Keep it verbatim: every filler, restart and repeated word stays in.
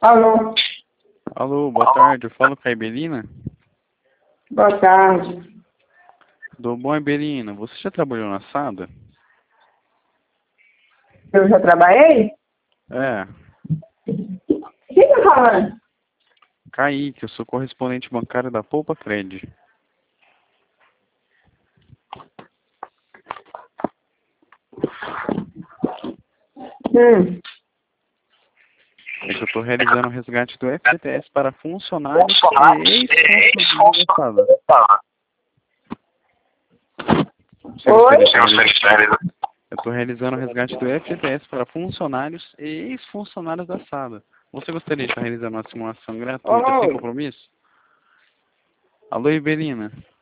Alô? Alô, boa tarde. Eu falo com a Ibelina? Boa tarde. Do bom, Ibelina. Você já trabalhou na Sada? Eu já trabalhei? É. Quem tá falando? Kaique, eu sou correspondente bancário da Poupa Cred. Hum. É que eu estou realizando o resgate do F G T S para funcionários e ex-funcionários da Sada. Você Oi? gostaria de realizar? Eu estou realizando o resgate do F G T S para funcionários e ex-funcionários da Sada. Você gostaria de estar realizando uma simulação gratuita sem Oi? compromisso? Alô, Ibelina.